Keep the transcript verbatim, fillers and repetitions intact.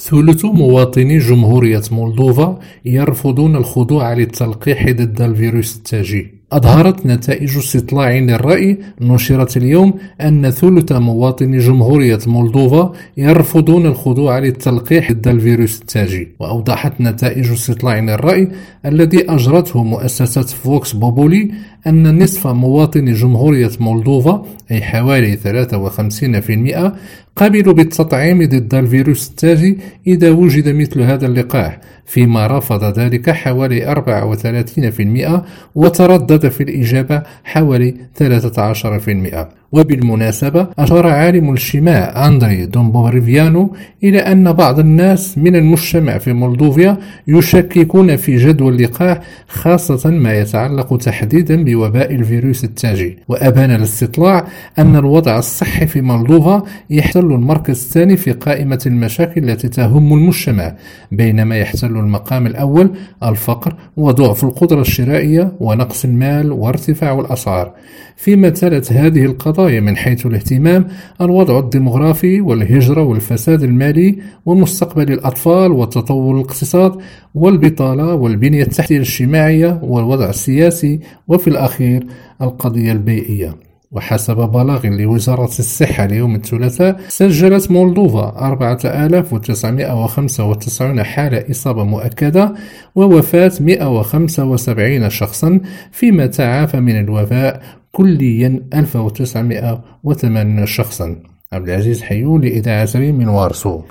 ثلث مواطني جمهورية مولدوفا يرفضون الخضوع للتلقيح ضد الفيروس التاجي. أظهرت نتائج استطلاع للرأي نشرت اليوم أن ثلث مواطني جمهورية مولدوفا يرفضون الخضوع للتلقيح ضد الفيروس التاجي. وأوضحت نتائج استطلاع للرأي الذي أجرته مؤسسة فوكس بوبولي أن نصف مواطني جمهورية مولدوفا أي حوالي ثلاثة وخمسين بالمئة قبلوا بالتطعيم ضد الفيروس التاجي إذا وجد مثل هذا اللقاح، فيما رفض ذلك حوالي أربعة وثلاثين بالمئة وتردد في الإجابة حوالي ثلاثة عشر بالمئة. وبالمناسبة أشار عالم الاجتماع أندري دومبوريفيانو إلى أن بعض الناس من المجتمع في مولدوفيا يشككون في جدوى اللقاح، خاصة ما يتعلق تحديدا بوباء الفيروس التاجي. وأبان الاستطلاع أن الوضع الصحي في مولدوفا يحتل المركز الثاني في قائمة المشاكل التي تهم المجتمع، بينما يحتل المقام الأول الفقر وضعف القدرة الشرائية ونقص المال وارتفاع الأسعار. فيما تلت هذه القضايا من حيث الاهتمام الوضع الديمغرافي والهجرة والفساد المالي ومستقبل الأطفال وتطور الاقتصاد والبطالة والبنية التحتية الاجتماعية والوضع السياسي، وفي الأخير القضية البيئية. وحسب بلاغ لوزارة الصحة اليوم الثلاثاء سجلت مولدوفا أربعة آلاف وتسعمائة وخمسة وتسعين حالة إصابة مؤكدة ووفاة مئة وخمسة وسبعين شخصا، فيما تعافى من الوباء كليا ألف وتسعمائة وثمانين شخصا. عبد العزيز حيو لإذاعة ريم من وارسو.